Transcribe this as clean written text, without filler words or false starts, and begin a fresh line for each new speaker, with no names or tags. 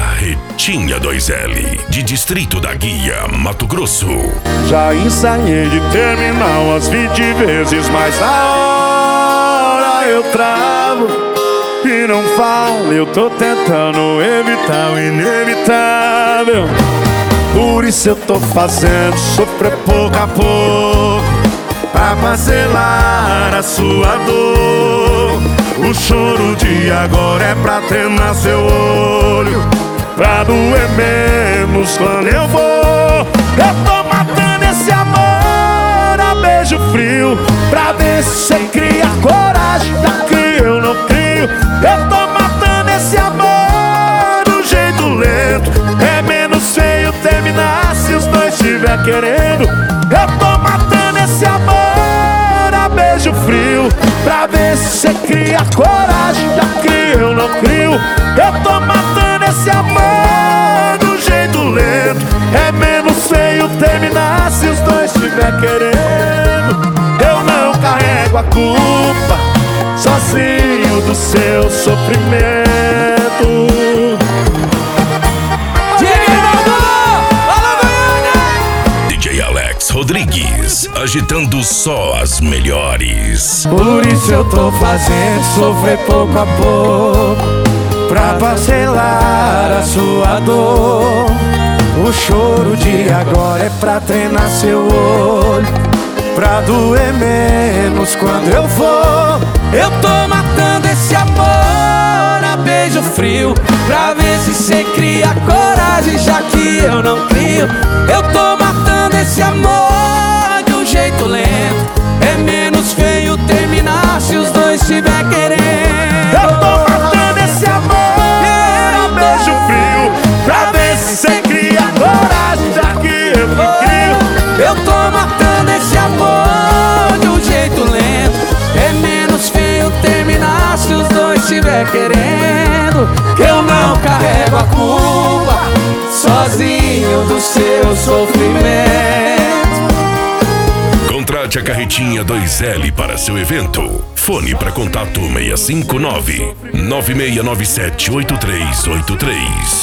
Carretinha 2L, de Distrito da Guia, Mato Grosso.
Já ensaiei de terminar umas 20 vezes, mas a hora eu travo e não falo. Eu tô tentando evitar o inevitável. Por isso eu tô fazendo sofrer pouco a pouco, pra parcelar a sua dor. O choro de agora é pra treinar seu olho, pra doer menos quando eu vou. Eu tô matando esse amor a beijo frio, pra ver se cê cria coragem, já que eu não crio. Eu tô matando esse amor do jeito lento. É menos feio terminar se os dois estiver querendo. Eu tô matando esse amor a beijo frio, pra ver se cê cria coragem, já que eu não crio. Eu tô matando esse amor do jeito lento. É menos feio terminar se os dois estiver querendo. Eu não carrego a culpa sozinho do seu sofrimento.
DJ Alex Rodrigues, agitando só as melhores.
Por isso eu tô fazendo sofrer pouco a pouco, pra parcelar a sua dor. O choro de agora é pra treinar seu olho, pra doer menos quando eu for. Eu tô matando esse amor a beijo frio, pra ver se cê cria coragem, já que eu não crio. Eu tô matando esse amor de um jeito lento. É menos feio terminar se os dois estiver querendo. Eu tô matando esse amor a beijo frio, pra ver se cê cria coragem, já que eu não crio. Eu tô matando esse amor de um jeito lento. É menos feio terminar se os dois estiver querendo. Eu não carrego a culpa sozinho do seu sofrimento.
Contrate a Carretinha 2L para seu evento. Fone para contato 659-9697-8383.